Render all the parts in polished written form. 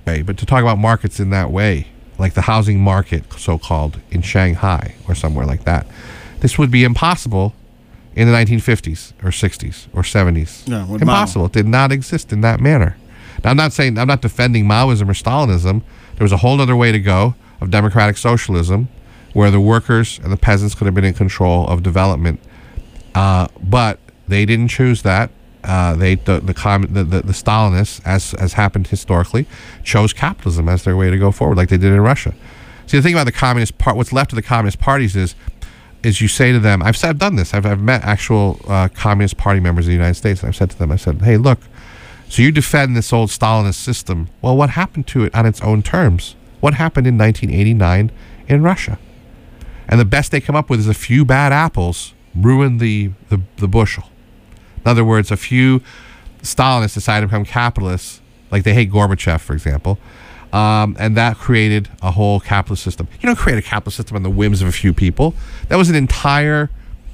way, but to talk about markets in that way, like the housing market, so-called, in Shanghai or somewhere like that, this would be impossible in the 1950s or 60s or 70s. Yeah, with impossible. Mao. It did not exist in that manner. Now, I'm not defending Maoism or Stalinism. There was a whole other way to go of democratic socialism, where the workers and the peasants could have been in control of development, but they didn't choose that. The Stalinists, as happened historically, chose capitalism as their way to go forward, like they did in Russia. See, the thing about the Communist Party, what's left of the Communist parties is you say to them, I've done this. I've met actual Communist Party members of the United States, and I've said to them, hey, look, so you defend this old Stalinist system. Well, what happened to it on its own terms? What happened in 1989 in Russia? And the best they come up with is a few bad apples ruined the bushel. In other words, a few Stalinists decided to become capitalists, like they hate Gorbachev, for example, and that created a whole capitalist system. You don't create a capitalist system on the whims of a few people. That was an entire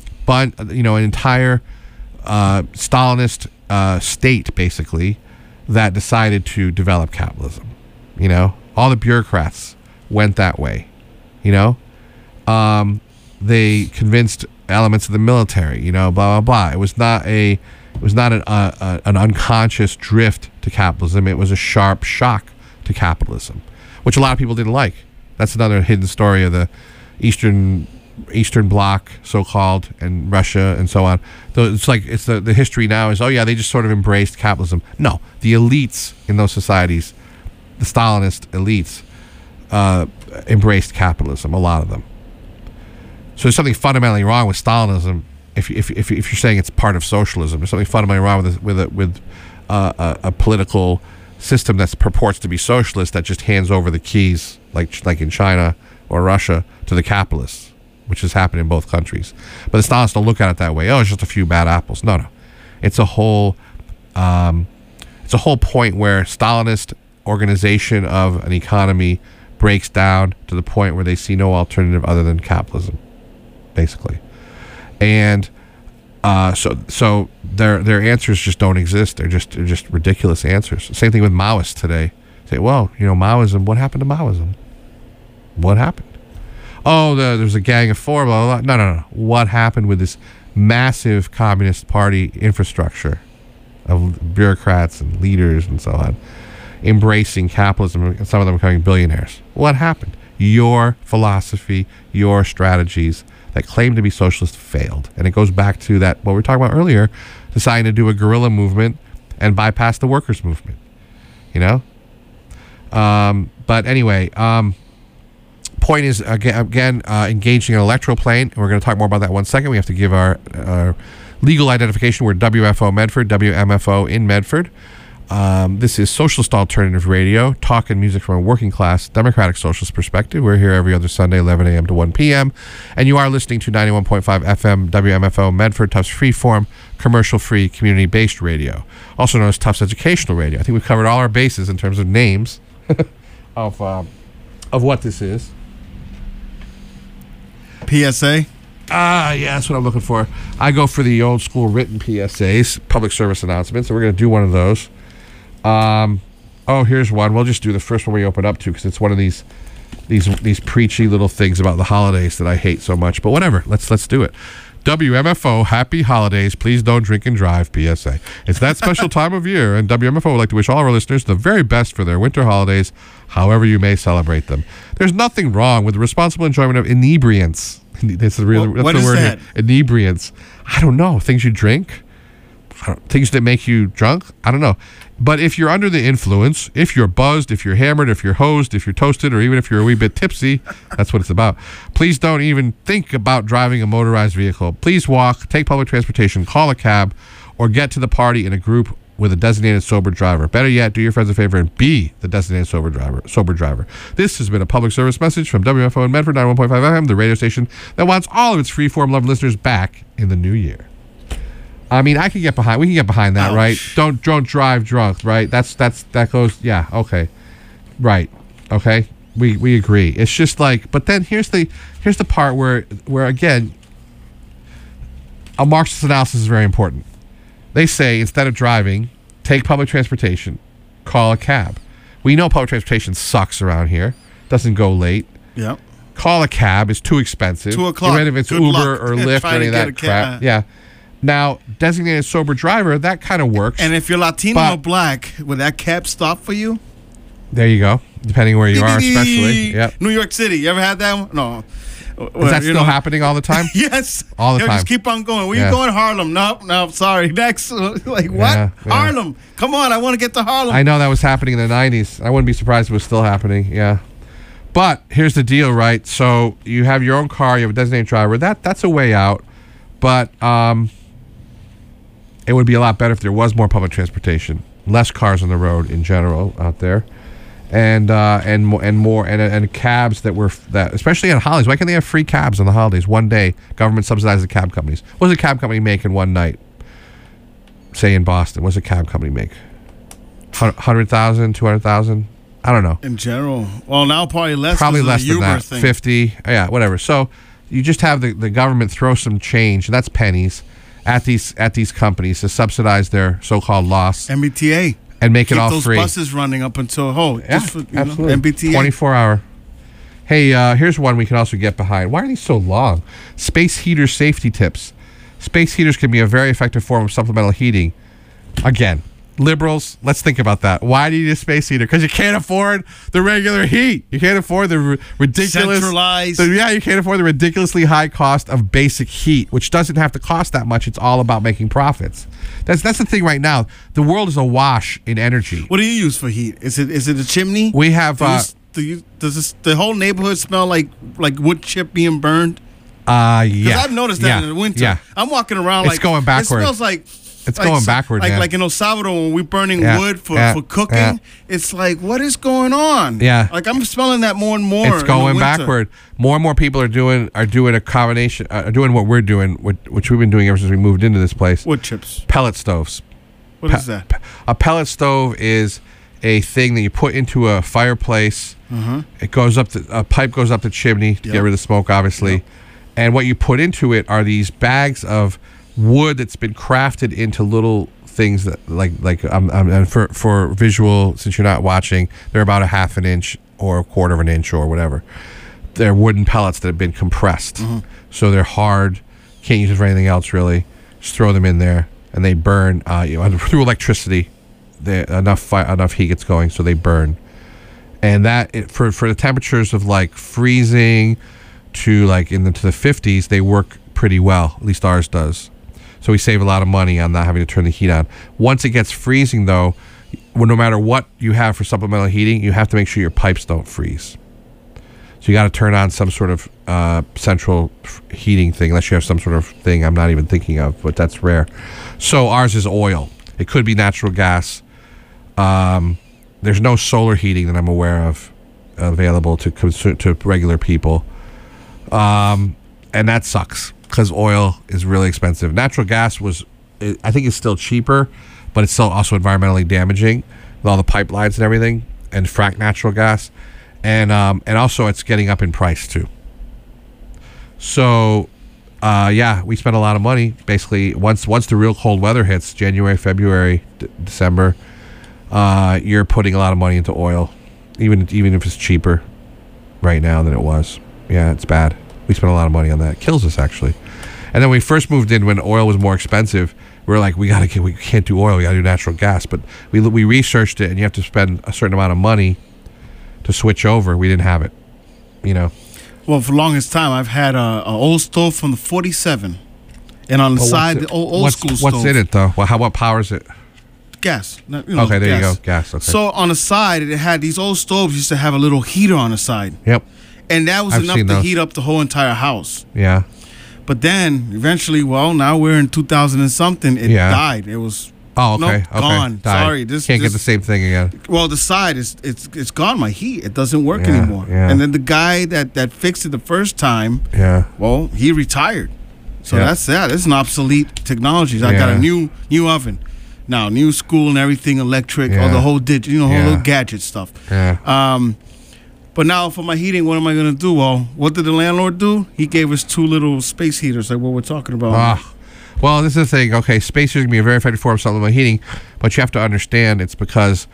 Stalinist state, basically, that decided to develop capitalism. All the bureaucrats went that way. They convinced elements of the military, blah blah blah. It was not an unconscious drift to capitalism. It was a sharp shock to capitalism, which a lot of people didn't like. That's another hidden story of the Eastern Bloc, so-called, and Russia and so on. So it's the history now is, they just sort of embraced capitalism. No, the elites in those societies, the Stalinist elites, embraced capitalism. A lot of them. So there's something fundamentally wrong with Stalinism. If you're saying it's part of socialism, there's something fundamentally wrong with a political system that purports to be socialist that just hands over the keys, like in China or Russia, to the capitalists, which has happened in both countries. But the Stalinists don't look at it that way. Oh, it's just a few bad apples. No. It's a whole point where Stalinist organization of an economy breaks down to the point where they see no alternative other than capitalism, basically. And so their answers just don't exist. They're just ridiculous answers. Same thing with Maoists today. Say, well, Maoism. What happened to Maoism? What happened? Oh, there's a gang of four. Blah, blah, blah. No. What happened with this massive Communist Party infrastructure of bureaucrats and leaders and so on, embracing capitalism, and some of them becoming billionaires? What happened? Your philosophy, your strategies that claim to be socialist failed. And it goes back to that, what we were talking about earlier, deciding to do a guerrilla movement and bypass the workers' movement. But anyway, point is, again, engaging an electoral plane. And we're going to talk more about that in 1 second. We have to give our legal identification. We're WFO Medford, WMFO in Medford. This is Socialist Alternative Radio, talk and music from a working class democratic socialist perspective. We're here every other Sunday, 11 a.m. to 1 p.m. And you are listening to 91.5 FM WMFO Medford, Tufts Freeform, commercial-free, community-based radio, also known as Tufts Educational Radio. I think we've covered all our bases in terms of names of what this is. PSA? Yeah, that's what I'm looking for. I go for the old school written PSAs, public service announcements, so we're going to do one of those. Here's one. We'll just do the first one we open up to because it's one of these preachy little things about the holidays that I hate so much. But whatever, let's do it. WMFO, happy holidays. Please don't drink and drive, PSA. It's that special time of year, and WMFO would like to wish all of our listeners the very best for their winter holidays, however you may celebrate them. There's nothing wrong with the responsible enjoyment of inebriants. That's the word that? Here. Inebriants. I don't know. Things you drink? Things that make you drunk? I don't know. But if you're under the influence, if you're buzzed, if you're hammered, if you're hosed, if you're toasted, or even if you're a wee bit tipsy, that's what it's about. Please don't even think about driving a motorized vehicle. Please walk, take public transportation, call a cab, or get to the party in a group with a designated sober driver. Better yet, do your friends a favor and be the designated sober driver. This has been a public service message from WFO in Medford, 91.5 FM, the radio station that wants all of its freeform loved listeners back in the new year. I mean, we can get behind that, right? Don't drive drunk, right? That goes, yeah, okay. Right. Okay. We agree. It's just like, but then here's the part where again, a Marxist analysis is very important. They say instead of driving, take public transportation, call a cab. We know public transportation sucks around here. Doesn't go late. Yeah. Call a cab is too expensive. 2 o'clock. Get rid of it's Good Uber luck. or Lyft or Trying any to of get that a crap. cab. Yeah. Now, designated sober driver, that kind of works. And if you're Latino But- or black, will that cab stop for you? There you go. Depending where you are, especially. Yep. New York City. You ever had that one? No. Is that still happening all the time? Yes. All the time. Just keep on going. Where Yeah. you going? Harlem. Nope. Sorry. Next. Like, what? Yeah. Harlem. Come on. I want to get to Harlem. I know that was happening in the 90s. I wouldn't be surprised if it was still happening. Yeah. But here's the deal, right? So you have your own car, you have a designated driver. That's a way out. But it would be a lot better if there was more public transportation, less cars on the road in general out there, and cabs that were that, especially on holidays. Why can't they have free cabs on the holidays? One day, government subsidizes the cab companies. What does a cab company make in one night? Say in Boston, what does a cab company make? 100,000, 200,000? I don't know. In general. Well, now probably less. Probably 'cause of less the than Uber that. thing. 50, yeah, whatever. So you just have the government throw some change, and that's pennies, at these companies to subsidize their so-called loss MBTA. and make Keep it all those free. buses running up until Yeah, just for, absolutely. MBTA. 24-hour. Hey, here's one we can also get behind. Why are these so long? Space heater safety tips. Space heaters can be a very effective form of supplemental heating. Again, liberals, let's think about that. Why do you need a space heater? Because you can't afford the regular heat. You can't afford the ridiculous... Centralized. You can't afford the ridiculously high cost of basic heat, which doesn't have to cost that much. It's all about making profits. That's the thing right now. The world is awash in energy. What do you use for heat? Is it a chimney? We have... Does the whole neighborhood smell like wood chip being burned? Yeah. Because I've noticed that in the winter. Yeah. I'm walking around It's like going backward. It smells like It's going backward, man. Like in El Salvador when we're burning Yeah, wood for cooking. yeah. It's like, what is going on? Yeah. Like I'm smelling that more and more. It's in going the winter. backward. More and more people are doing a combination, doing what we're doing, which we've been doing ever since we moved into this place. Wood chips. Pellet stoves. What is that? A pellet stove is a thing that you put into a fireplace. Uh-huh. It goes up. A pipe goes up the chimney to get rid of the smoke, obviously. Yep. And what you put into it are these bags of wood that's been crafted into little things that and for visual, since you're not watching, they're about a half an inch or a quarter of an inch or whatever. They're wooden pellets that have been compressed, so they're hard. Can't use it for anything else really. Just throw them in there, and they burn. Through electricity, enough heat gets going, so they burn. And that for the temperatures of like freezing to like into the 50s, they work pretty well. At least ours does. So we save a lot of money on not having to turn the heat on. Once it gets freezing, though, no matter what you have for supplemental heating, you have to make sure your pipes don't freeze. So you got to turn on some sort of central heating thing, unless you have some sort of thing I'm not even thinking of, but that's rare. So ours is oil. It could be natural gas. There's no solar heating that I'm aware of available to regular people. And that sucks because oil is really expensive. Natural gas I think it's still cheaper, but it's still also environmentally damaging with all the pipelines and everything, and fracked natural gas. And also it's getting up in price too. So, we spend a lot of money basically once the real cold weather hits, January, February, December. You're putting a lot of money into oil, even if it's cheaper right now than it was. Yeah, it's bad. We spent a lot of money on that. It kills us actually. And then we first moved in when oil was more expensive. We were like, we can't do oil. We got to do natural gas. But we researched it, and you have to spend a certain amount of money to switch over. We didn't have it, Well, for the longest time, I've had an old stove from the 47, and on the side, the old school stove. What's in it though? Well, what powers it? Gas. Okay, there you go. Gas. Okay. So on the side, it had these old stoves used to have a little heater on the side. Yep. And that was I've enough seen to those. heat up the whole entire house. Yeah. But then eventually, now we're in 2000 and something. It died. It was gone. Died. Sorry, Can't get the same thing again. Well, the side it's gone. My heat, it doesn't work Yeah, anymore. yeah. And then the guy that fixed it the first time, he retired. So that's an obsolete technology. I got a new oven now, new school and everything, electric, all the whole whole little gadget stuff. Yeah. But now for my heating, what am I going to do? Well, what did the landlord do? He gave us 2 little space heaters, like what we're talking about. Well, this is the thing. Okay, space heaters can be a very effective form of supplemental heating, but you have to understand it's because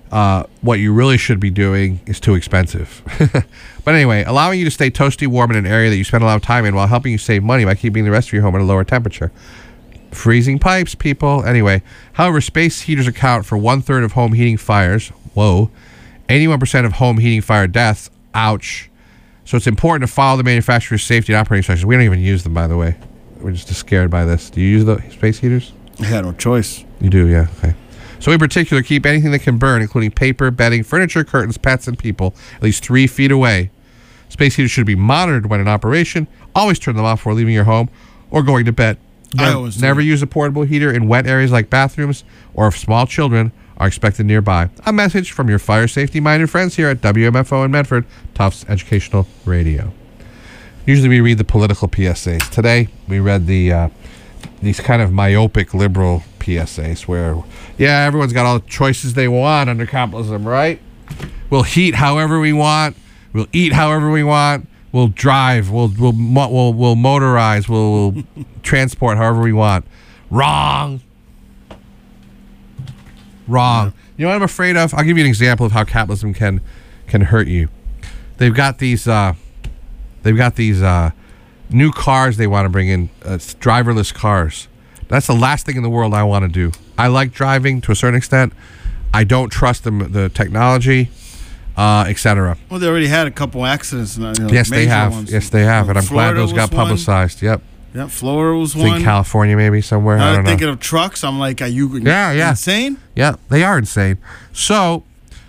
what you really should be doing is too expensive. But anyway, allowing you to stay toasty warm in an area that you spend a lot of time in while helping you save money by keeping the rest of your home at a lower temperature. Freezing pipes, people. Anyway, however, space heaters account for 1/3 of home heating fires. Whoa. 81% of home heating fire deaths. Ouch. So it's important to follow the manufacturer's safety and operating instructions. We don't even use them, by the way. We're just scared by this. Do you use the space heaters? I had no choice. You do, yeah. Okay. So in particular, keep anything that can burn, including paper, bedding, furniture, curtains, pets, and people, at least 3 feet away. Space heaters should be monitored when in operation. Always turn them off before leaving your home or going to bed. Never use a portable heater in wet areas like bathrooms or if small children are expected nearby. A message from your fire safety-minded friends here at WMFO in Medford, Tufts Educational Radio. Usually we read the political PSAs. Today we read these kind of myopic liberal PSAs where, yeah, everyone's got all the choices they want under capitalism, right? We'll heat however we want. We'll eat however we want. We'll drive. We'll motorize. We'll transport however we want. Wrong. Yeah. You know what I'm afraid of? I'll give you an example of how capitalism can hurt you. They've got these new cars they want to bring in, driverless cars. That's the last thing in the world I want to do. I like driving to a certain extent. I don't trust the technology, etc. Well, they already had a couple accidents. Yes, they have. Ones. Yes, they have. And I'm glad those got publicized. Yep. Yeah, Florida was one. I think California maybe somewhere. I don't know. Thinking of trucks, I'm like, are you insane? Yeah, they are insane. So,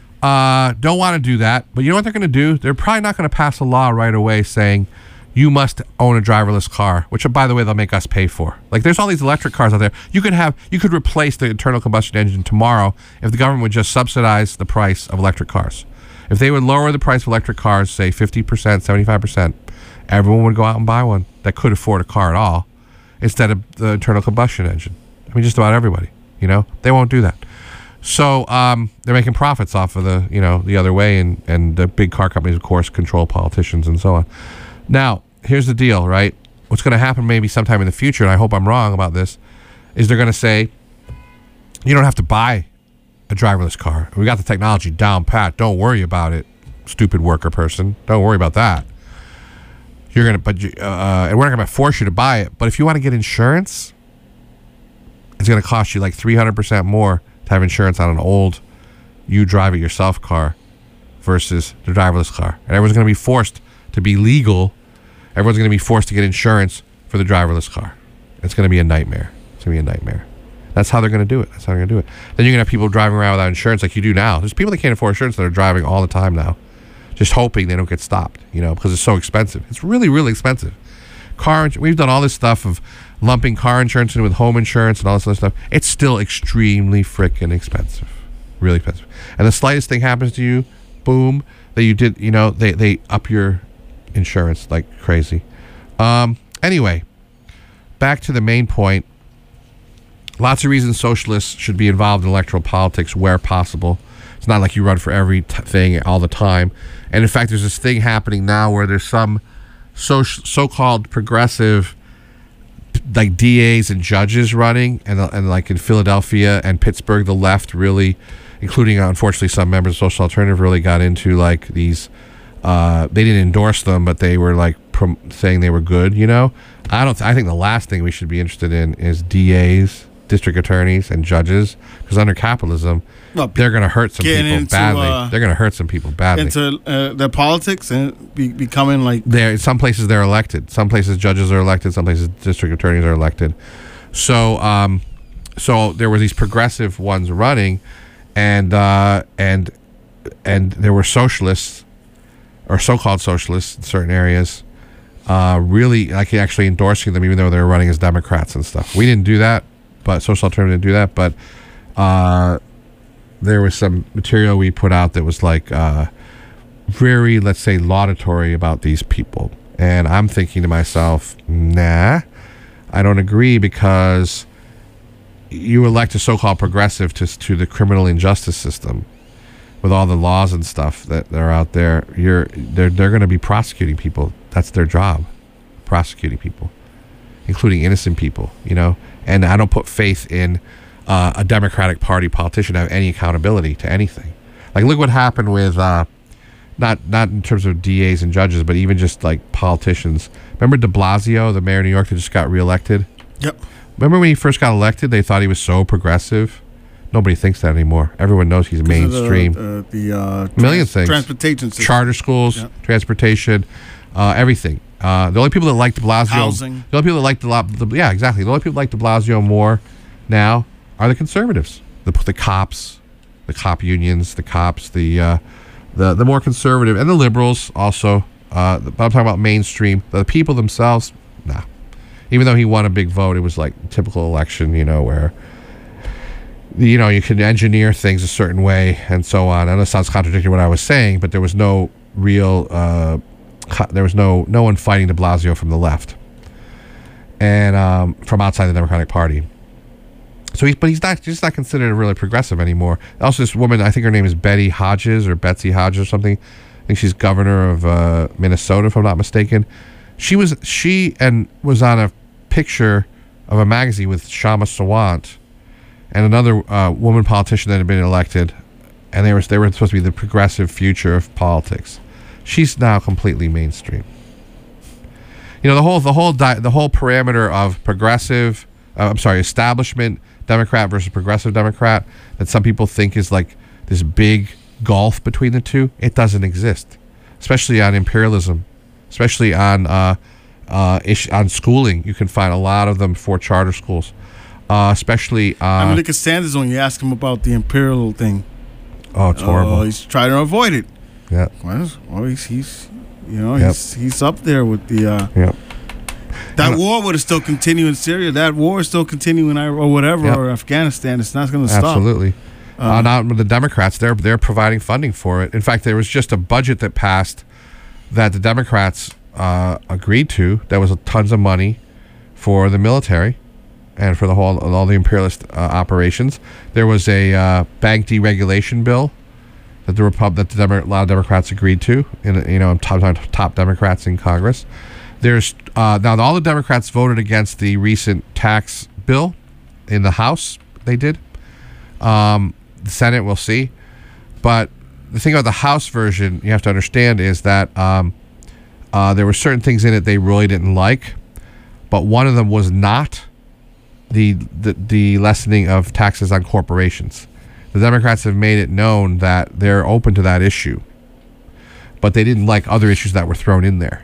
don't want to do that. But you know what they're going to do? They're probably not going to pass a law right away saying you must own a driverless car, which, by the way, they'll make us pay for. Like, there's all these electric cars out there. You could replace the internal combustion engine tomorrow if the government would just subsidize the price of electric cars. If they would lower the price of electric cars, say 50%, 75%, everyone would go out and buy one that could afford a car at all instead of the internal combustion engine. I mean, just about everybody, they won't do that. So they're making profits off of the other way, and the big car companies, of course, control politicians and so on. Now, here's the deal, right? What's going to happen maybe sometime in the future, and I hope I'm wrong about this, is they're going to say, you don't have to buy a driverless car. We got the technology down pat. Don't worry about it, stupid worker person. Don't worry about that. And we're not going to force you to buy it. But if you want to get insurance, it's going to cost you like 300% more to have insurance on an old, you drive it yourself car versus the driverless car. And everyone's going to be forced to be legal. Everyone's going to be forced to get insurance for the driverless car. It's going to be a nightmare. That's how they're going to do it. Then you're going to have people driving around without insurance like you do now. There's people that can't afford insurance that are driving all the time now, just hoping they don't get stopped, because it's so expensive. It's really, really expensive. We've done all this stuff of lumping car insurance in with home insurance and all this other stuff. It's still extremely freaking expensive. Really expensive. And the slightest thing happens to you, boom, that you did, they up your insurance like crazy. Anyway, back to the main point. Lots of reasons socialists should be involved in electoral politics where possible. It's not like you run for every thing all the time. And in fact, there's this thing happening now where there's some so-called progressive like DAs and judges running, and like in Philadelphia and Pittsburgh, the left really, including unfortunately some members of Social Alternative, really got into like these. They didn't endorse them, but they were like saying they were good. I think the last thing we should be interested in is DAs, district attorneys, and judges, because under capitalism, they're going to hurt some people badly. They're going to hurt some people badly into their politics and becoming like. Some places they're elected. Some places judges are elected. Some places district attorneys are elected. So there were these progressive ones running, and there were socialists, or so-called socialists in certain areas, really like actually endorsing them, even though they were running as Democrats and stuff. We didn't do that, but Social Alternative didn't do that. But there was some material we put out that was like very, let's say, laudatory about these people. And I'm thinking to myself, nah, I don't agree, because you elect a so-called progressive to the criminal injustice system. With all the laws and stuff that are out there, they're going to be prosecuting people. That's their job, prosecuting people, including innocent people. And I don't put faith in a Democratic Party politician to have any accountability to anything. Like, look what happened with not in terms of DAs and judges, but even just like politicians. Remember De Blasio, the mayor of New York that just got reelected? Yep. Remember when he first got elected, they thought he was so progressive? Nobody thinks that anymore. Everyone knows he's mainstream. Million things. Transportation system. Charter schools, transportation, everything. The only people that like De Blasio... Housing. The only people that like yeah, exactly. The only people that like De Blasio more now are the conservatives. The cops, the cop unions, the cops, the more conservative, and the liberals also. But I'm talking about mainstream. The people themselves, nah. Even though he won a big vote, it was like a typical election, where you can engineer things a certain way and so on. I know it sounds contradictory to what I was saying, but there was no real, there was no one fighting De Blasio from the left and from outside the Democratic Party. So he's not considered really progressive anymore. Also, this woman, I think her name is Betsy Hodges or something. I think she's governor of Minnesota, if I'm not mistaken. She was on a picture of a magazine with Shama Sawant and another woman politician that had been elected, and they were supposed to be the progressive future of politics. She's now completely mainstream. The whole parameter of progressive, establishment Democrat versus progressive Democrat that some people think is like this big gulf between the two. It doesn't exist, especially on imperialism, especially on schooling. You can find a lot of them for charter schools. Especially look at Sanders when you ask him about the imperial thing. Oh, it's horrible. He's trying to avoid it. Yeah. Well, he's up there with the. That war would have still continued in Syria. That war is still continuing, or whatever, or Afghanistan. It's not going to stop. Absolutely. Not with the Democrats. They're providing funding for it. In fact, there was just a budget that passed that the Democrats agreed to. That was tons of money for the military and for all the imperialist operations. There was a bank deregulation bill that a lot of Democrats agreed to. I'm talking top Democrats in Congress. There's now all the Democrats voted against the recent tax bill in the House. They did. The Senate, we'll see. But the thing about the House version, you have to understand, is that there were certain things in it they really didn't like, but one of them was not the lessening of taxes on corporations. The Democrats have made it known that they're open to that issue, but they didn't like other issues that were thrown in there.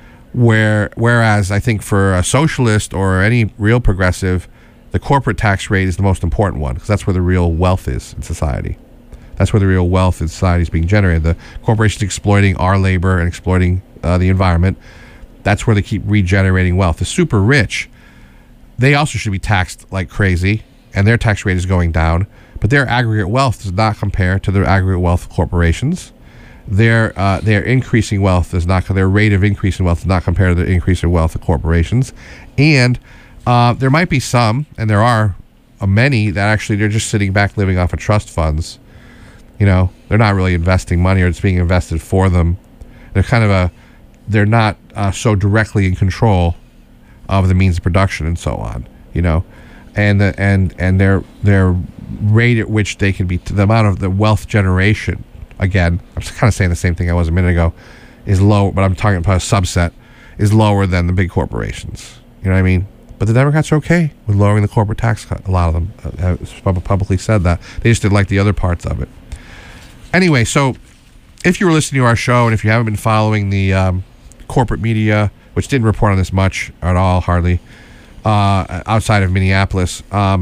Whereas I think for a socialist or any real progressive, the corporate tax rate is the most important one, because that's where the real wealth is in society. That's where the real wealth in society is being generated. The corporations exploiting our labor and exploiting the environment. That's where they keep regenerating wealth. The super rich, they also should be taxed like crazy, and their tax rate is going down. But their aggregate wealth does not compare to the aggregate wealth of corporations. Their increasing wealth is not, their rate of increase in wealth does not compare to the increase in wealth of corporations. And there might be some, and there are many, that actually they're just sitting back living off of trust funds. They're not really investing money, or it's being invested for them. They're not so directly in control of the means of production and so on. And their rate at which they can be, the amount of the wealth generation. Again, I'm kind of saying the same thing I was a minute ago, is low, but I'm talking about a subset, is lower than the big corporations. You know what I mean? But the Democrats are okay with lowering the corporate tax cut. A lot of them have publicly said that. They just didn't like the other parts of it. Anyway, so if you were listening to our show, and if you haven't been following the corporate media, which didn't report on this much at all, hardly, outside of Minneapolis,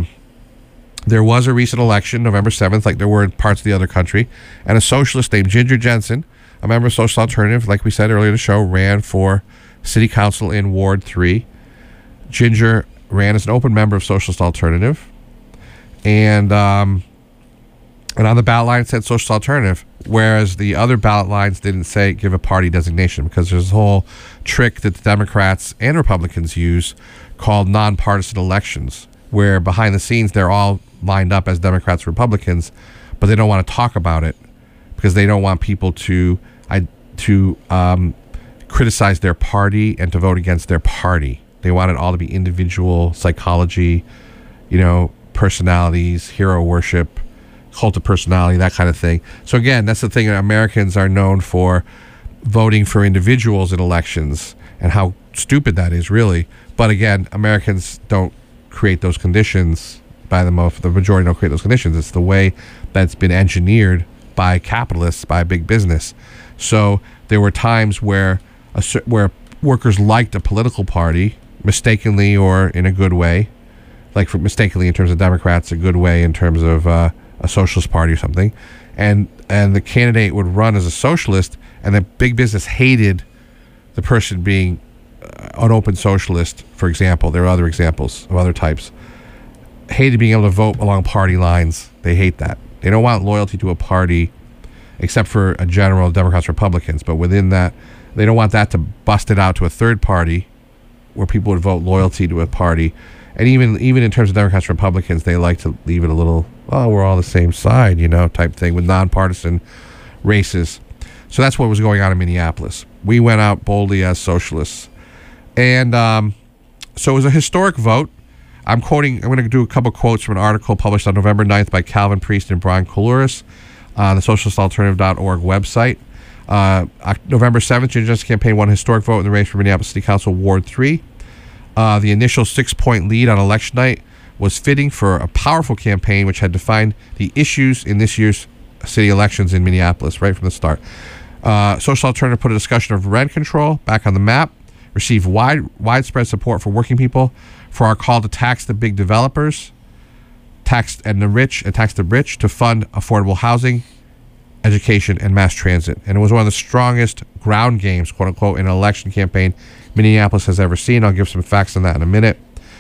there was a recent election, November 7th, like there were in parts of the other country, and a socialist named Ginger Jensen, a member of Social Alternative, like we said earlier in the show, ran for city council in Ward 3. Ginger ran as an open member of Socialist Alternative, and on the ballot line it said Socialist Alternative, whereas the other ballot lines didn't say give a party designation, because there's a whole trick that the Democrats and Republicans use called nonpartisan elections, where behind the scenes they're all lined up as Democrats and Republicans, but they don't want to talk about it because they don't want people to criticize their party and to vote against their party. They want it all to be individual psychology, personalities, hero worship, cult of personality, that kind of thing. So again, that's the thing that Americans are known for, voting for individuals in elections, and how stupid that is, really. But again, Americans don't create those conditions. The majority don't create those conditions. It's the way that's been engineered by capitalists, by big business. So there were times where workers liked a political party, mistakenly or in a good way, like mistakenly in terms of Democrats, a good way in terms of a socialist party or something, and the candidate would run as a socialist, and the big business hated the person being an open socialist, for example. There are other examples of other types. Hated being able to vote along party lines. They hate that. They don't want loyalty to a party, except for a general Democrats, Republicans. But within that, they don't want that to bust it out to a third party, where people would vote loyalty to a party. And even in terms of Democrats, Republicans, they like to leave it a little, oh, we're all the same side, type thing, with nonpartisan races. So that's what was going on in Minneapolis. We went out boldly as socialists. And so it was a historic vote. I'm going to do a couple quotes from an article published on November 9th by Calvin Priest and Brian Koulouris on the socialistalternative.org website. November 7th, Ginger Jensen's campaign won a historic vote in the race for Minneapolis City Council Ward 3. The initial 6-point lead on election night was fitting for a powerful campaign which had defined the issues in this year's city elections in Minneapolis right from the start. Social Alternative put a discussion of rent control back on the map, received widespread support for working people, for our call to tax the big developers, tax the rich to fund affordable housing, education, and mass transit. And it was one of the strongest ground games, quote unquote, in an election campaign Minneapolis has ever seen. I'll give some facts on that in a minute.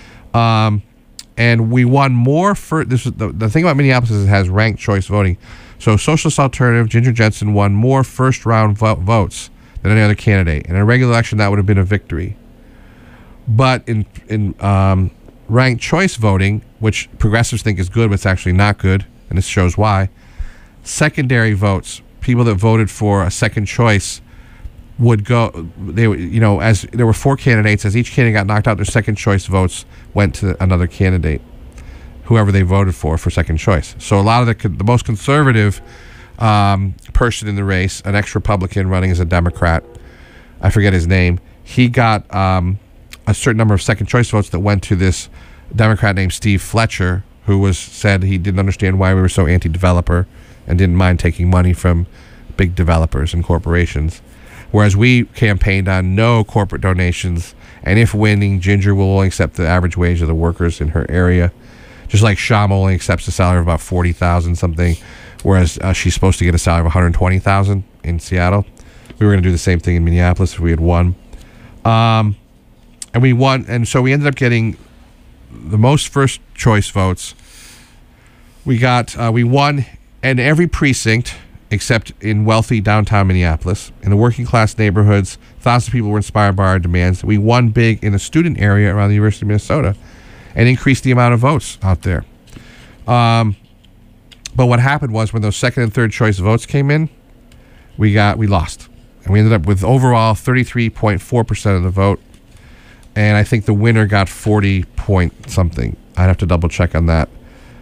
And we won more for this. The thing about Minneapolis is it has ranked choice voting. So Socialist Alternative, Ginger Jensen, won more first round votes than any other candidate. In a regular election, that would have been a victory. But in ranked choice voting, which progressives think is good, but it's actually not good, and this shows why. Secondary votes, people that voted for a second choice, would go. As there were 4 candidates, as each candidate got knocked out, their second choice votes went to another candidate, whoever they voted for second choice. So a lot of the most conservative person in the race, an ex-Republican running as a Democrat, I forget his name, he got a certain number of second choice votes that went to this Democrat named Steve Fletcher, who said he didn't understand why we were so anti-developer and didn't mind taking money from big developers and corporations. Whereas we campaigned on no corporate donations, and if winning, Ginger will only accept the average wage of the workers in her area. Just like Shama only accepts a salary of about $40,000 something, whereas she's supposed to get a salary of $120,000 in Seattle. We were going to do the same thing in Minneapolis if we had won. And we won, and so we ended up getting the most first choice votes. We won in every precinct except in wealthy downtown Minneapolis. In the working class neighborhoods, thousands of people were inspired by our demands. We won big in the student area around the University of Minnesota and increased the amount of votes out there. But what happened was when those second and third choice votes came in, we lost. And we ended up with overall 33.4% of the vote. And I think the winner got 40 point something. I'd have to double check on that.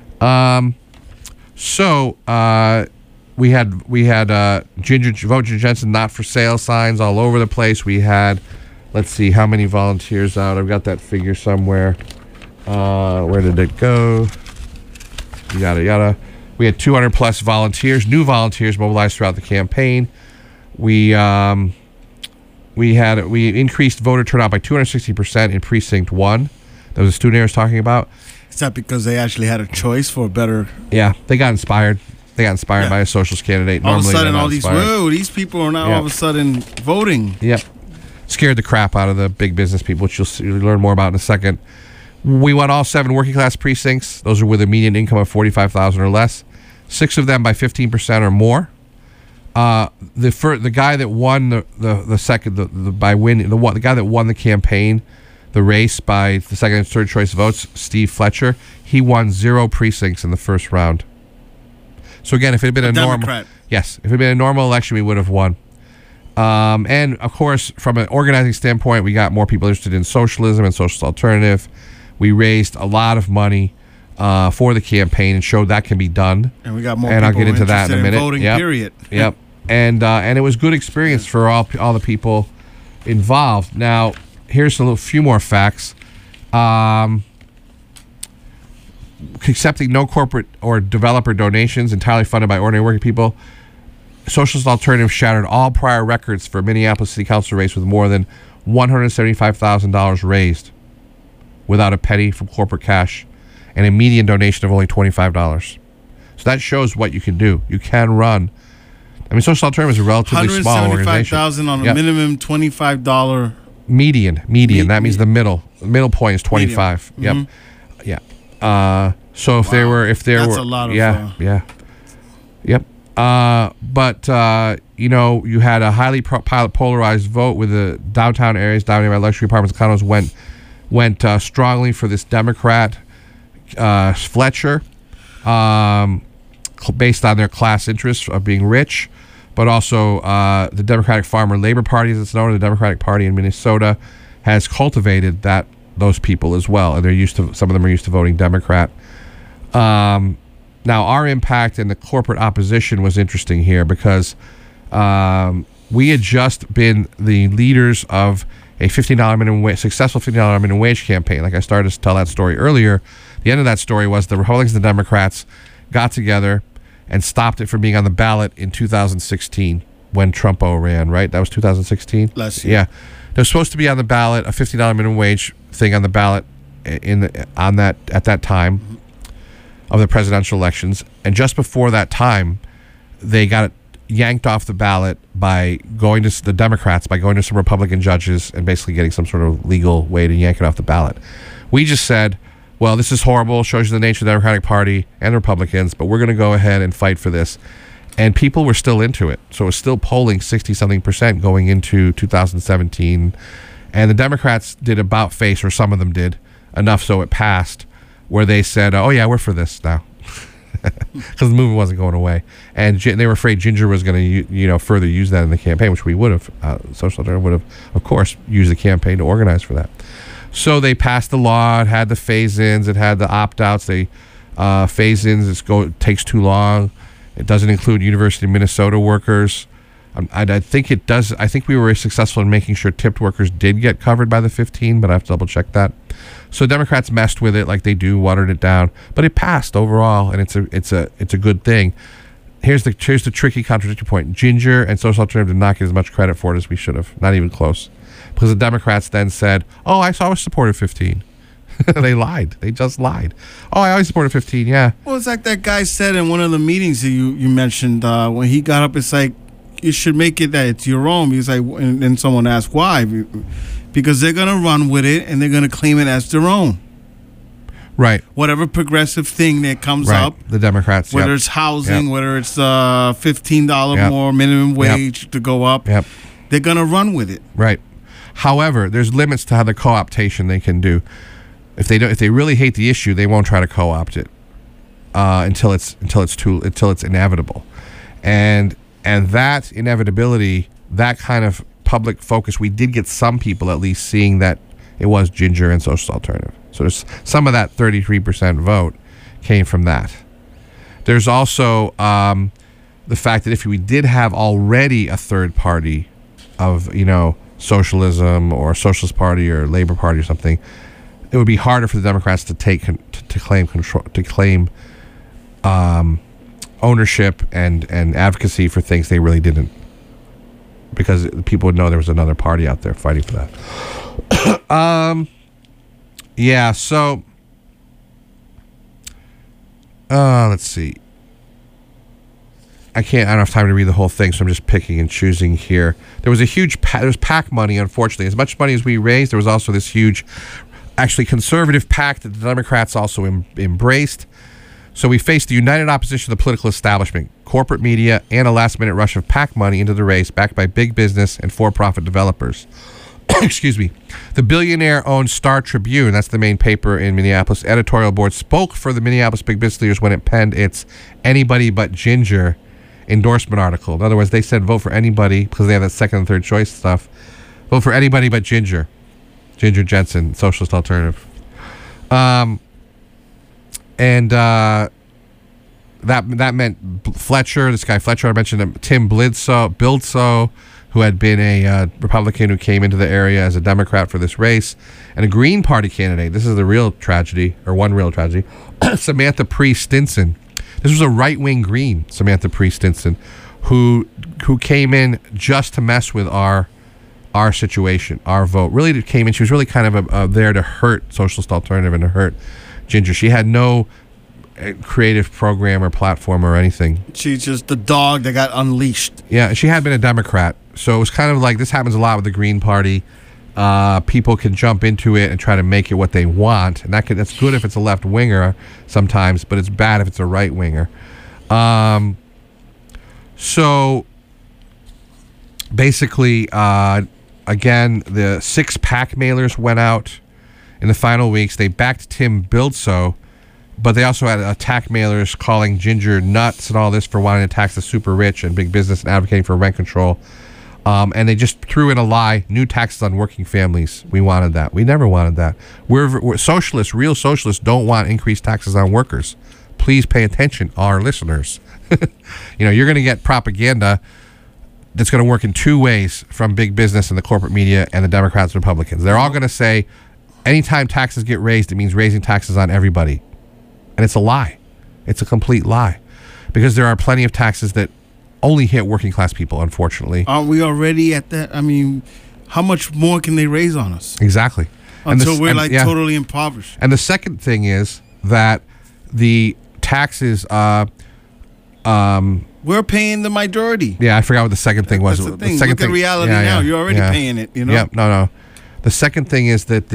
We had Ginger Jensen not for sale signs all over the place. We had, let's see how many volunteers out. I've got that figure somewhere. Where did it go? Yada yada. We had 200 plus volunteers, new volunteers mobilized throughout the campaign. We increased voter turnout by 260% in precinct 1. That was the student I was talking about. Is that because they actually had a choice for a better? Yeah, they got inspired. They got inspired by a socialist candidate. All of a sudden, these people are now all of a sudden voting. Yep. Scared the crap out of the big business people, which you'll learn more about in a second. We won all 7 working class precincts. Those are with a median income of $45,000 or less. 6 of them by 15% or more. The guy that won the guy that won the campaign, the race by the second and third choice votes, Steve Fletcher, he won 0 precincts in the first round. So again, if it had been if it had been a normal election, we would have won. And of course, from an organizing standpoint, we got more people interested in socialism and social alternative. We raised a lot of money. for the campaign and showed that can be done. And we got more. And I'll get into that in a minute. Voting, period. Yep. And it was good experience for all the people involved. Now, here's a few more facts. Accepting no corporate or developer donations, entirely funded by ordinary working people. Socialist Alternative shattered all prior records for Minneapolis City Council race with more than $175,000 raised without a penny from corporate cash and a median donation of only $25. So that shows what you can do. You can run. I mean, Social Alternative is a relatively small organization. $175,000 on a minimum $25 median. That means the middle. The middle point is 25. Medium. Yep. Yeah. So if there were, that's a lot of. Yep. But you had a highly polarized vote with the downtown areas dominated by luxury apartments and condos went strongly for this Democrat, Fletcher, based on their class interests of being rich, but also the Democratic Farmer Labor Party, as it's known, the Democratic Party in Minnesota, has cultivated those people as well, and some of them are used to voting Democrat. Now, our impact and the corporate opposition was interesting here because we had just been the leaders of a successful $15 minimum wage campaign. Like I started to tell that story earlier. The end of that story was the Republicans and the Democrats got together and stopped it from being on the ballot in 2016 when Trumpo ran, right? That was 2016? Last year. Yeah. There was supposed to be on the ballot a $50 minimum wage thing on the ballot at that time of the presidential elections, and just before that time, they got it yanked off the ballot by going to some Republican judges and basically getting some sort of legal way to yank it off the ballot. We just said, well, this is horrible, shows you the nature of the Democratic Party and the Republicans, but we're going to go ahead and fight for this. And people were still into it, so it was still polling 60-something% going into 2017. And the Democrats did about face, or some of them did, enough so it passed, where they said, oh, yeah, we're for this now. Because the movement wasn't going away. And they were afraid Ginger was going to further use that in the campaign, which we would have. Social Alternative would have, of course, used the campaign to organize for that. So they passed the law. It had the phase-ins. It had the opt-outs. They phase-ins, it takes too long. It doesn't include University of Minnesota workers. I think it does. I think we were successful in making sure tipped workers did get covered by the 15, but I have to double check that. So Democrats messed with it like they do, watered it down, but it passed overall, and it's a good thing. Here's the tricky contradictory point. Ginger and Social Alternative did not get as much credit for it as we should have, not even close, because the Democrats then said, "Oh, I always supported 15." They lied. They just lied. Oh, I always supported 15. Yeah. Well, it's like that guy said in one of the meetings that you mentioned when he got up. It's like you should make it that it's your own. Because and someone asked why, because they're gonna run with it and they're gonna claim it as their own. Right. Whatever progressive thing that comes up, the Democrats, whether it's housing, whether it's $15 more minimum wage to go up, they're gonna run with it. Right. However, there's limits to how the co-optation they can do. If they really hate the issue, they won't try to co-opt it until it's inevitable, and that inevitability, that kind of public focus, we did get some people at least seeing that it was Ginger and Social Alternative. So there's some of that 33% vote came from that. There's also the fact that if we did have already a third party of socialism or Socialist Party or Labor Party or something, it would be harder for the Democrats to claim control, to claim ownership and advocacy for things they really didn't, because people would know there was another party out there fighting for that. Yeah. So, let's see. I don't have time to read the whole thing, so I'm just picking and choosing here. There was a huge there was PAC money, unfortunately. As much money as we raised, there was also this huge, actually conservative PAC that the Democrats also embraced. So we faced the united opposition of the political establishment, corporate media, and a last-minute rush of PAC money into the race backed by big business and for-profit developers. Excuse me. The billionaire-owned Star Tribune, that's the main paper in Minneapolis, editorial board spoke for the Minneapolis big business leaders when it penned its Anybody But Ginger endorsement article. In other words, they said vote for anybody, because they have that second and third choice stuff. Vote for anybody but Ginger Jensen, Socialist Alternative. And that meant Fletcher, this guy Fletcher, I mentioned him, Tim Bledsoe, who had been a Republican who came into the area as a Democrat for this race, and a Green Party candidate. This is the real tragedy, or one real tragedy, Samantha Priest Stinson. This was a right-wing Green, Samantha Priest Stinson, who came in just to mess with our situation, our vote. Really came in, she was really kind of there to hurt Socialist Alternative and to hurt Ginger. She had no creative program or platform or anything. She's just the dog that got unleashed. Yeah, she had been a Democrat, so it was kind of like, this happens a lot with the Green Party. People can jump into it and try to make it what they want, and that's good if it's a left winger sometimes, but it's bad if it's a right winger. So basically, again, the 6-pack mailers went out in the final weeks. They backed Tim Bledsoe, but they also had attack mailers calling Ginger nuts and all this for wanting to tax the super rich and big business and advocating for rent control. And they just threw in a lie: new taxes on working families. We wanted that. We never wanted that. We're socialists. Real socialists don't want increased taxes on workers. Please pay attention, our listeners. You're going to get propaganda that's going to work in two ways from big business and the corporate media and the Democrats and Republicans. They're all going to say, anytime taxes get raised, it means raising taxes on everybody. And it's a lie. It's a complete lie. Because there are plenty of taxes that only hit working class people, unfortunately. Aren't we already at that? I mean, how much more can they raise on us? Exactly. Until we're totally impoverished. And the second thing is that the taxes... we're paying the majority. Yeah, I forgot what the second thing was. That's the thing. Look at reality now. You're already paying it, Yep, no. The second thing is that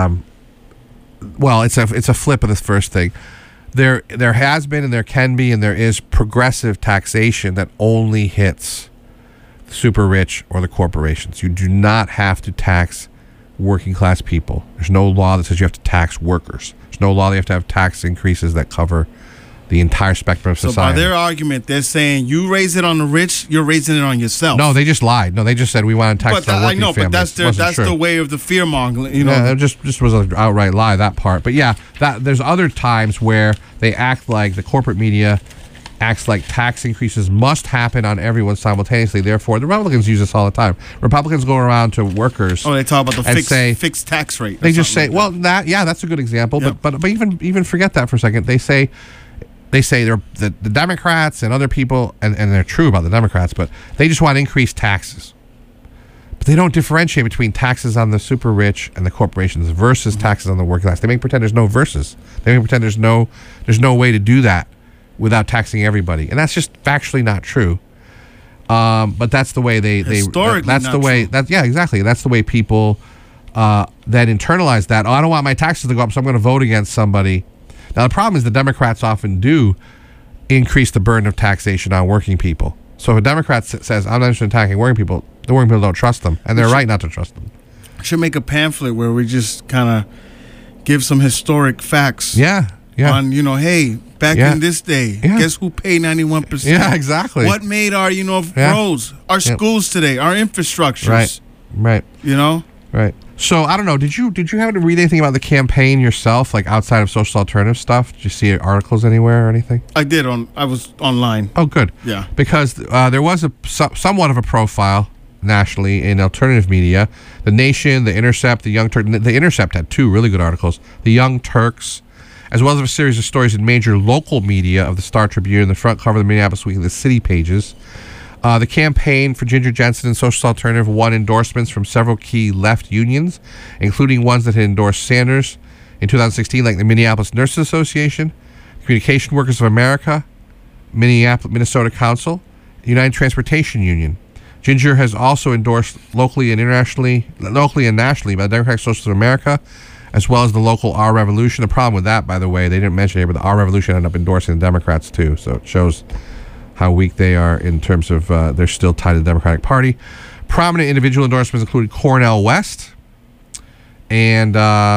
it's a flip of this first thing. There has been and there can be and there is progressive taxation that only hits the super rich or the corporations. You do not have to tax working class people. There's no law that says you have to tax workers. There's no law that you have to have tax increases that cover the entire spectrum of society. So by their argument, they're saying you raise it on the rich, you're raising it on yourself. No, they just lied. No, they just said we want to tax on working families. But that's the way of the fear mongering. Yeah, it just was an outright lie, that part. But yeah, there's other times where they act like the corporate media acts like tax increases must happen on everyone simultaneously. Therefore, the Republicans use this all the time. Republicans go around to workers. Oh, they talk about the fixed tax rate. They just say, that's a good example. Yep. But even forget that for a second. They say they're the Democrats and other people, and they're true about the Democrats, but they just want increased taxes. But they don't differentiate between taxes on the super rich and the corporations versus taxes on the working class. They make pretend there's no versus. They make pretend there's no way to do that without taxing everybody, and that's just factually not true. But that's the way exactly. That's the way people then internalize that. Oh, I don't want my taxes to go up, so I'm going to vote against somebody. Now, the problem is the Democrats often do increase the burden of taxation on working people. So if a Democrat says, I'm not interested in attacking working people, the working people don't trust them, and they're right not to trust them. I should make a pamphlet where we just kind of give some historic facts. Yeah. On, hey, back in this day, guess who paid 91%? Yeah, exactly. What made our, roads, our schools today, our infrastructures? Right. Right. So I don't know. Did you happen to read anything about the campaign yourself, like outside of social alternative stuff? Did you see articles anywhere or anything? I did. I was online. Oh, good. Yeah. Because there was somewhat of a profile nationally in alternative media. The Nation, The Intercept, The Young Turks. The Intercept had 2 really good articles. The Young Turks, as well as a series of stories in major local media of the Star Tribune, the front cover of the Minneapolis Weekly, the city pages. The campaign for Ginger Jensen and Social Alternative won endorsements from several key left unions, including ones that had endorsed Sanders in 2016, like the Minneapolis Nurses Association, Communication Workers of America, Minnesota Council, United Transportation Union. Ginger has also endorsed locally and nationally by the Democratic Socialists of America, as well as the local Our Revolution. The problem with that, by the way, they didn't mention it, but the Our Revolution ended up endorsing the Democrats too, so it shows how weak they are in terms of they're still tied to the Democratic Party. Prominent individual endorsements included Cornel West, and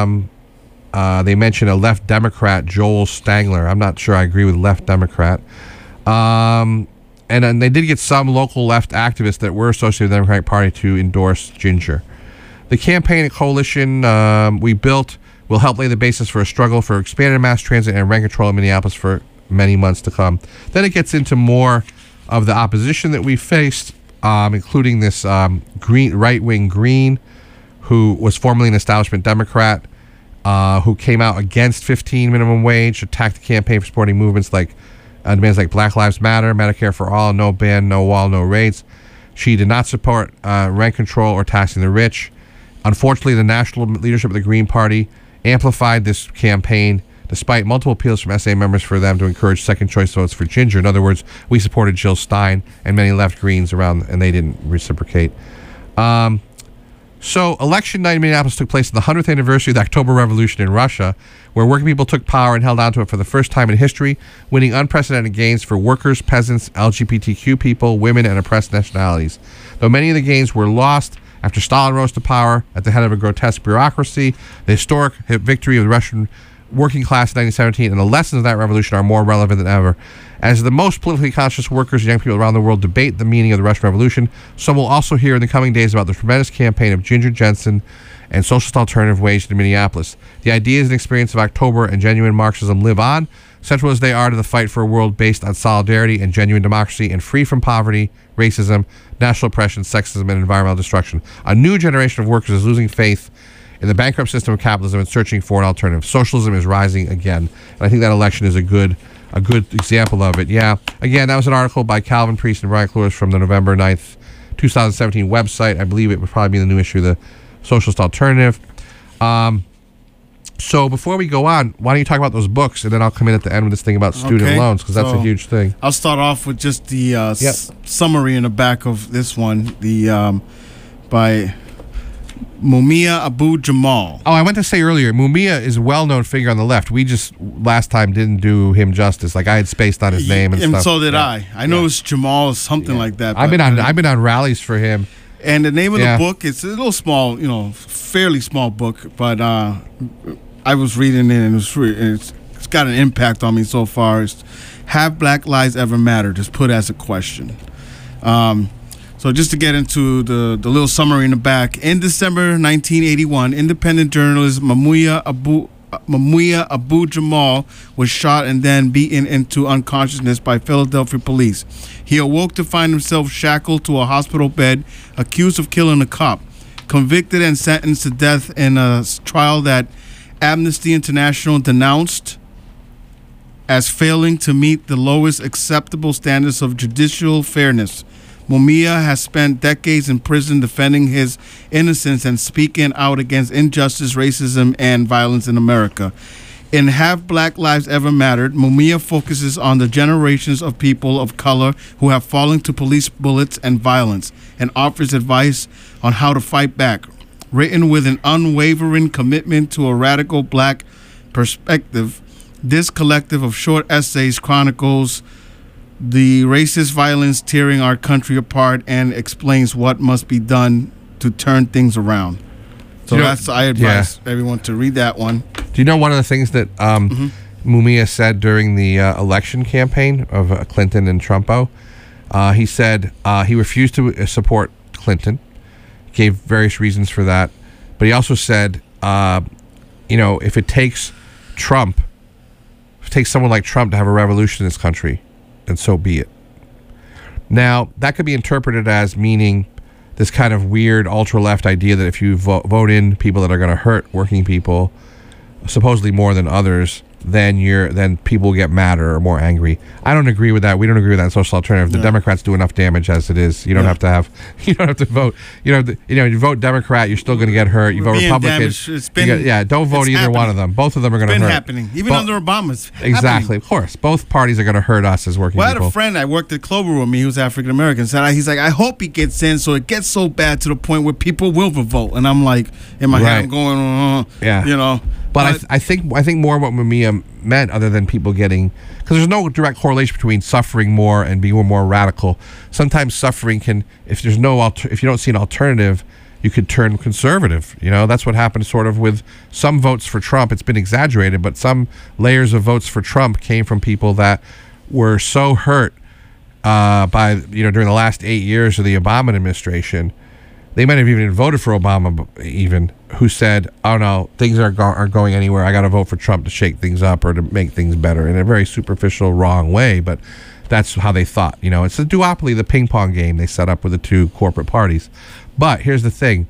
they mentioned a left Democrat, Joel Stangler. I'm not sure I agree with left Democrat. And they did get some local left activists that were associated with the Democratic Party to endorse Ginger. The campaign and coalition we built will help lay the basis for a struggle for expanded mass transit and rent control in Minneapolis for many months to come. Then it gets into more of the opposition that we faced, including this right-wing Green, who was formerly an establishment Democrat, who came out against 15 minimum wage, attacked the campaign for supporting movements like demands like Black Lives Matter, Medicare for all, no ban, no wall, no rates. She did not support rent control or taxing the rich. Unfortunately, the national leadership of the Green Party amplified this campaign despite multiple appeals from SA members for them to encourage second choice votes for Ginger. In other words, we supported Jill Stein and many left Greens around, and they didn't reciprocate. So election night in Minneapolis took place on the 100th anniversary of the October Revolution in Russia, where working people took power and held on to it for the first time in history, winning unprecedented gains for workers, peasants, LGBTQ people, women, and oppressed nationalities. Though many of the gains were lost after Stalin rose to power at the head of a grotesque bureaucracy, the historic victory of the Russian working class in 1917 and the lessons of that revolution are more relevant than ever. As the most politically conscious workers and young people around the world debate the meaning of the Russian Revolution, some will also hear in the coming days about the tremendous campaign of Ginger Jensen and socialist alternative waged in Minneapolis. The ideas and experience of October and genuine Marxism live on, central as they are to the fight for a world based on solidarity and genuine democracy and free from poverty, racism, national oppression, sexism, and environmental destruction. A new generation of workers is losing faith in the bankrupt system of capitalism and searching for an alternative. Socialism is rising again. And I think that election is a good example of it. Yeah. Again, that was an article by Calvin Priest and Brian Klewis from the November 9th, 2017 website. I believe it would probably be the new issue of the Socialist Alternative. So before we go on, why don't you talk about those books, and then I'll come in at the end with this thing about student loans, because that's a huge thing. I'll start off with just the summary in the back of this one, the by Mumia Abu-Jamal. Oh, I meant to say earlier, Mumia is a well-known figure on the left. We just last time didn't do him justice. Like I had spaced on his name and stuff. And so did I. I know it's Jamal or something like that. I've been on rallies for him. And the name of the book, it's a little small, fairly small book, but I was reading it and it's got an impact on me so far. It's Have Black Lives Ever Mattered? Just put as a question. So just to get into the little summary in the back, in December 1981, independent journalist Mumia Abu-Jamal was shot and then beaten into unconsciousness by Philadelphia police. He awoke to find himself shackled to a hospital bed, accused of killing a cop, convicted and sentenced to death in a trial that Amnesty International denounced as failing to meet the lowest acceptable standards of judicial fairness. Mumia has spent decades in prison defending his innocence and speaking out against injustice, racism, and violence in America. In Have Black Lives Ever Mattered, Mumia focuses on the generations of people of color who have fallen to police bullets and violence and offers advice on how to fight back. Written with an unwavering commitment to a radical black perspective, this collective of short essays chronicles the racist violence tearing our country apart and explains what must be done to turn things around. So I advise everyone to read that one. Do you know one of the things that Mumia said during the election campaign of Clinton and Trumpo? He said he refused to support Clinton, gave various reasons for that, but he also said, if it takes someone like Trump to have a revolution in this country, and so be it. Now, that could be interpreted as meaning this kind of weird ultra-left idea that if you vote in people that are going to hurt working people, supposedly more than others, then people will get madder or more angry. I don't agree with that. We don't agree with that in Social Alternative. The Democrats do enough damage as it is. You don't have to vote. You vote Democrat, you're still going to get hurt. You vote Republican. Don't vote either one of them. Both of them are going to hurt. It's been happening, even under Obama's. Exactly, of course. Both parties are going to hurt us as working people. I had a friend I worked at Clover with me who's African American. He's like, I hope he gets in so it gets so bad to the point where people will vote. And I'm like, in my head, I'm going, But I think more what Mumia meant, other than people getting, because there's no direct correlation between suffering more and being more radical. Sometimes suffering can, if you don't see an alternative, you could turn conservative. That's what happened sort of with some votes for Trump. It's been exaggerated, but some layers of votes for Trump came from people that were so hurt by during the last 8 years of the Obama administration they might have even voted for Obama, even, who said, oh no, things aren't going anywhere. I got to vote for Trump to shake things up or to make things better, in a very superficial, wrong way. But that's how they thought. You know, it's a duopoly, the ping pong game they set up with the two corporate parties. But here's the thing.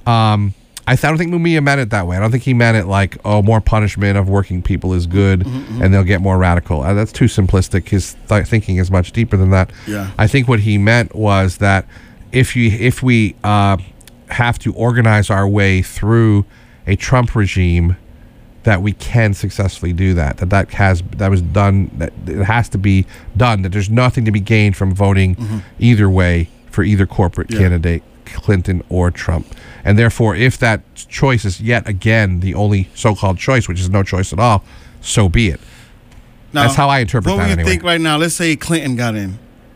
I don't think Mumia meant it that way. I don't think he meant it like, oh, more punishment of working people is good and they'll get more radical. That's too simplistic. His thinking is much deeper than that. Yeah. I think what he meant was that if we have to organize our way through a Trump regime, that we can successfully do that. That was done. That it has to be done. That there's nothing to be gained from voting either way for either corporate candidate, Clinton or Trump. And therefore, if that choice is yet again the only so-called choice, which is no choice at all, so be it. Now, that's how I interpret that. What anyway. do you think right now? Let's say Clinton got in.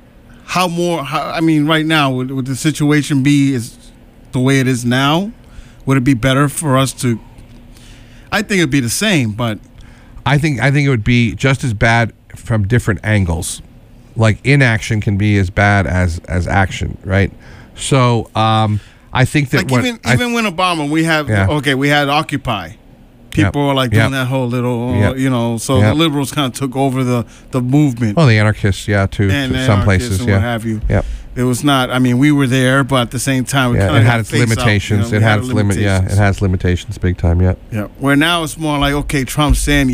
I mean, right now, would the situation be the way it is now? Would it be better for us to? I think it'd be the same, but I think it would be just as bad from different angles. Like inaction can be as bad as action, right? So I think that like even when Obama, we had Occupy. People were like doing that whole little, you know. So the liberals kind of took over the movement. Well, the anarchists, too, to some places, and what have you. Yep. It was not. I mean, we were there, but at the same time, it had its limitations. It had its limit. Yeah, it has limitations, big time. Yeah. Yeah. Where now it's more like, okay, Trump's saying,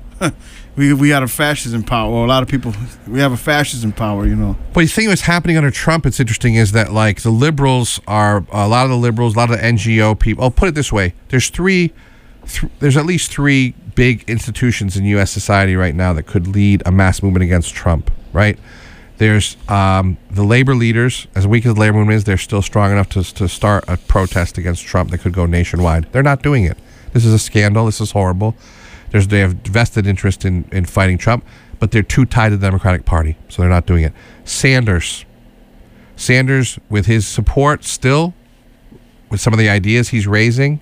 we got a fascism power. Well, a lot of people, we have a fascism power, you know. But the thing that's happening under Trump, it's interesting, is that like the liberals are a lot of the NGO people. I'll put it this way: there's at least three big institutions in U.S. society right now that could lead a mass movement against Trump, right? There's the labor leaders. As weak as the labor movement is, they're still strong enough to start a protest against Trump that could go nationwide. They're not doing it. This is a scandal. This is horrible. They have vested interest in fighting Trump, but they're too tied to the Democratic Party, so they're not doing it. Sanders, with his support still, with some of the ideas he's raising,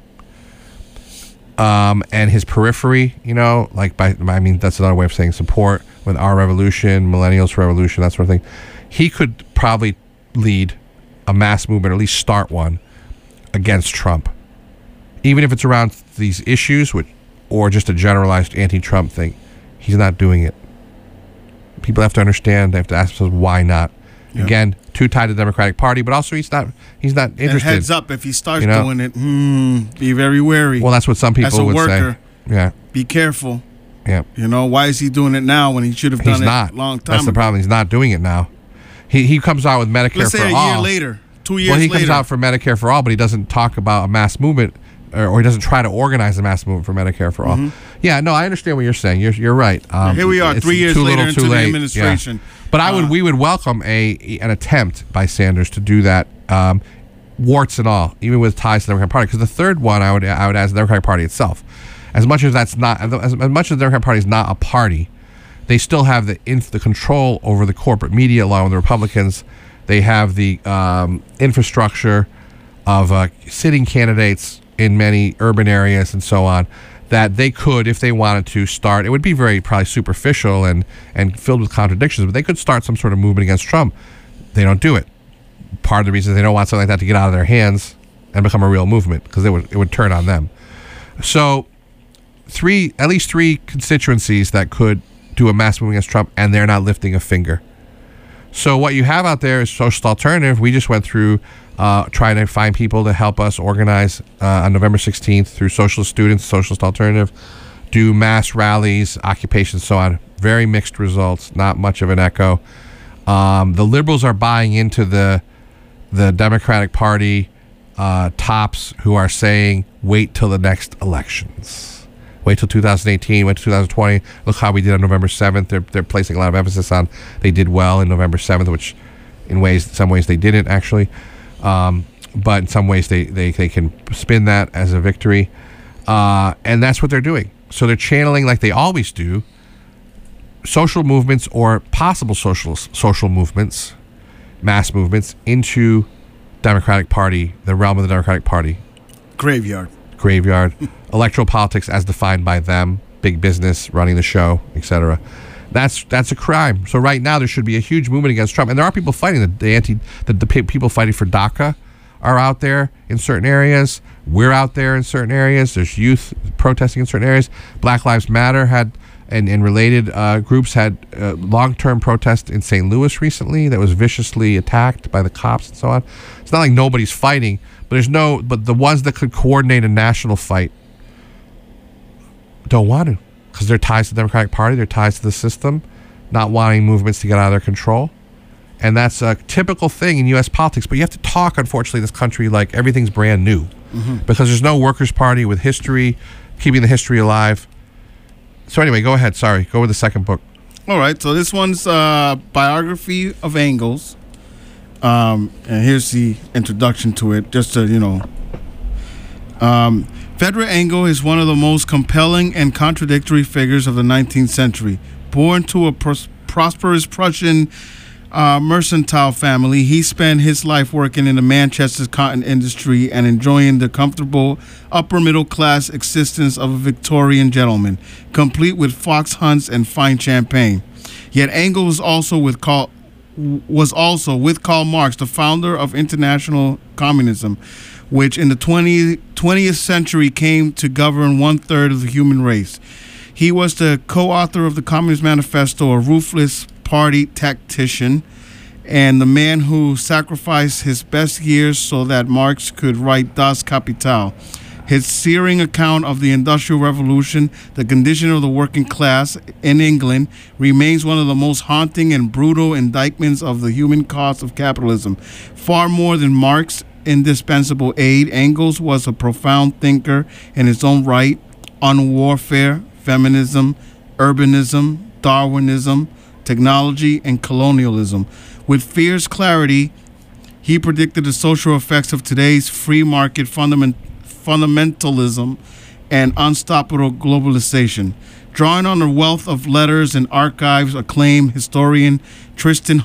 and his periphery, you know, that's another way of saying support with Our Revolution, Millennials Revolution, that sort of thing. He could probably lead a mass movement, or at least start one, against Trump. Even if it's around these issues, or just a generalized anti-Trump thing. He's not doing it. People have to understand, they have to ask themselves, why not? Yep. Again, too tied to the Democratic Party, but also he's not interested. And heads up, if he starts doing it, be very wary. Well, that's what some people would say. Yeah. Be careful. Yeah. You know, why is he doing it now when he should have done it a long time ago? That's the problem. He's not doing it now. He comes out with Medicare Let's for say all. A year later, 2 years later. Well, he later. comes out for Medicare for all, but he doesn't talk about a mass movement, or he doesn't try to organize a mass movement for Medicare for all. Yeah, no, I understand what you're saying. You're right. Here we are, 3 years later into the administration. Yeah. But we would welcome an attempt by Sanders to do that, warts and all, even with ties to the Democratic Party. Because the third one, I would ask the Democratic Party itself. As much as the Democratic Party is not a party, they still have the control over the corporate media, along with the Republicans. They have the infrastructure of sitting candidates in many urban areas and so on, that they could, if they wanted to, start. It would be very probably superficial and filled with contradictions, but they could start some sort of movement against Trump. They don't do it. Part of the reason is they don't want something like that to get out of their hands and become a real movement, because it would turn on them. So at least three constituencies that could do a mass movement against Trump, and they're not lifting a finger. So what you have out there is Socialist Alternative. We just went through trying to find people to help us organize on November 16th through Socialist Students, Socialist Alternative, do mass rallies, occupations, so on. Very mixed results, not much of an echo. The liberals are buying into the Democratic Party tops who are saying, wait till the next elections. Wait till 2018, wait till 2020. Look how we did on November 7th. They're placing a lot of emphasis on they did well in November 7th, which in some ways they didn't actually. But in some ways they can spin that as a victory. And that's what they're doing. So they're channeling, like they always do, social movements or possible social movements, mass movements, into Democratic Party, the realm of the Democratic Party. Graveyard. Electoral politics as defined by them, big business running the show, etc. That's a crime. So right now there should be a huge movement against Trump, and there are people fighting the people fighting for DACA are out there in certain areas. We're out there in certain areas. There's youth protesting in certain areas. Black Lives Matter had, and related groups had long-term protest in St. Louis recently that was viciously attacked by the cops and so on. It's not like nobody's fighting, but the ones that could coordinate a national fight don't want to, because they're ties to the Democratic Party, they're ties to the system, not wanting movements to get out of their control. And that's a typical thing in U.S. politics. But you have to talk, unfortunately, in this country like everything's brand new. Because there's no workers' party with history, keeping the history alive. So anyway, go ahead. Sorry. Go with the second book. All right. So this one's biography of Engels. And here's the introduction to it, just to, Frederick Engels is one of the most compelling and contradictory figures of the 19th century. Born to a prosperous Prussian mercantile family, he spent his life working in the Manchester cotton industry and enjoying the comfortable upper middle class existence of a Victorian gentleman, complete with fox hunts and fine champagne. Yet Engels was also with Karl Marx, the founder of international communism, which in the 20th century came to govern 1/3 of the human race. He was the co-author of the Communist Manifesto, a ruthless party tactician, and the man who sacrificed his best years so that Marx could write Das Kapital. His searing account of the Industrial Revolution, the condition of the working class in England, remains one of the most haunting and brutal indictments of the human cost of capitalism. Far more than Marx's indispensable aid, Engels was a profound thinker in his own right on warfare, feminism, urbanism, Darwinism, technology, and colonialism. With fierce clarity, he predicted the social effects of today's free market fundamentalism and unstoppable globalization. Drawing on the wealth of letters and archives, acclaimed historian Tristram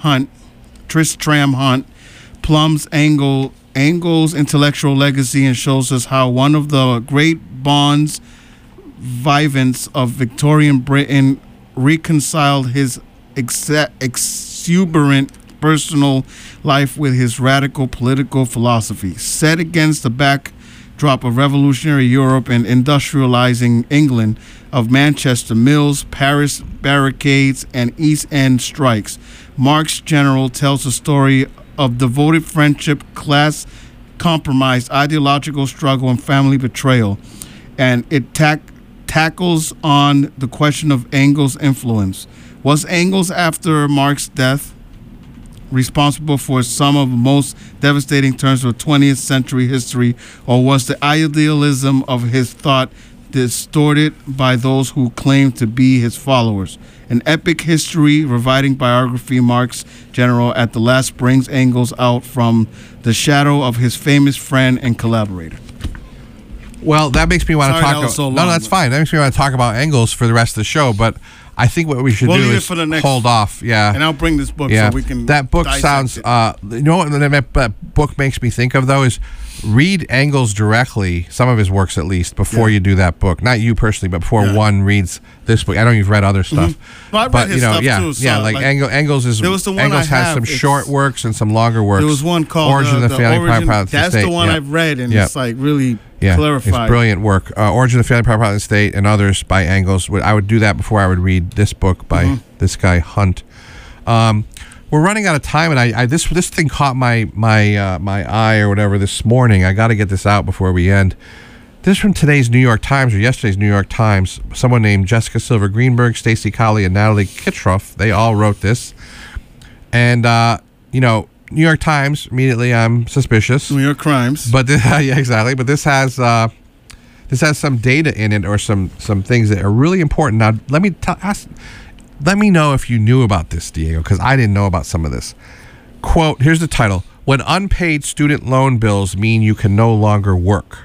Hunt plumbs Engels' intellectual legacy and shows us how one of the great bonds vivants of Victorian Britain reconciled his exuberant personal life with his radical political philosophy. Set against the backdrop of revolutionary Europe and industrializing England, of Manchester mills, Paris barricades, and East End strikes, Marx General tells the story of devoted friendship, class compromise, ideological struggle, and family betrayal. And it tackles on the question of Engels' influence. Was Engels, after Marx's death, responsible for some of the most devastating turns of 20th century history, or was the idealism of his thought distorted by those who claimed to be his followers? An epic history reviving biography, Marx General at the last brings Engels out from the shadow of his famous friend and collaborator. Well, that makes me want to talk about... No, that's fine. That makes me want to talk about Engels for the rest of the show, but I think what we should do is hold off. Yeah. And I'll bring this book so we can... That book sounds... you know what that book makes me think of, though, is read Engels directly, some of his works at least, before you do that book. Not you personally, but before one reads this book. I know you've read other stuff. Well, I've read his stuff too. So like Engels is... Engels has some short works and some longer works. There was one called Origin of the Failing Private State. That's the one I've read, and it's like really... clarified. It's brilliant work. Origin of the Failing Private State and others by Engels. I would do that before I would read this book by this guy Hunt. We're running out of time, and this thing caught my eye or whatever this morning. I got to get this out before we end. This is from today's New York Times, or yesterday's New York Times. Someone named Jessica Silver Greenberg, Stacy Colley, and Natalie Kitroff. They all wrote this, and New York Times. Immediately, I'm suspicious. New York Crimes. But yeah, exactly. But this has some data in it, or some things that are really important. Now, let me know if you knew about this, Diego, because I didn't know about some of this. Quote: here's the title: When unpaid student loan bills mean you can no longer work.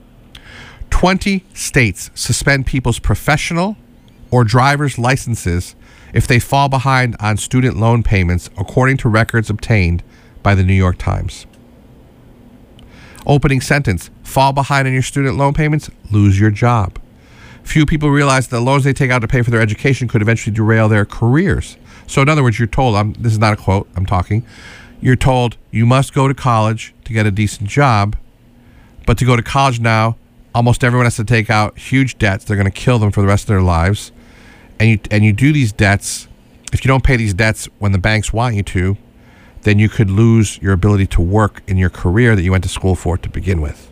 20 states suspend people's professional or driver's licenses if they fall behind on student loan payments, according to records obtained by the New York Times. Opening sentence: fall behind on your student loan payments, lose your job. Few people realize that the loans they take out to pay for their education could eventually derail their careers. So in other words, you're told, this is not a quote, I'm talking, You're told you must go to college to get a decent job, but to go to college now, almost everyone has to take out huge debts. They're going to kill them for the rest of their lives. And you do these debts. If you don't pay these debts when the banks want you to, then you could lose your ability to work in your career that you went to school for to begin with.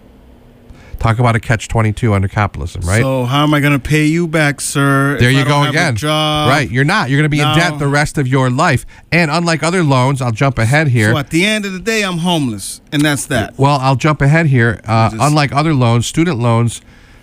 Talk about a catch-22 under capitalism, right? So how am I going to pay you back, sir? There you go again. Right, you're not. You're going to be in debt the rest of your life. And unlike other loans, I'll jump ahead here. So at the end of the day, I'm homeless, and that's that. Well, I'll jump ahead here. Unlike other loans, student loans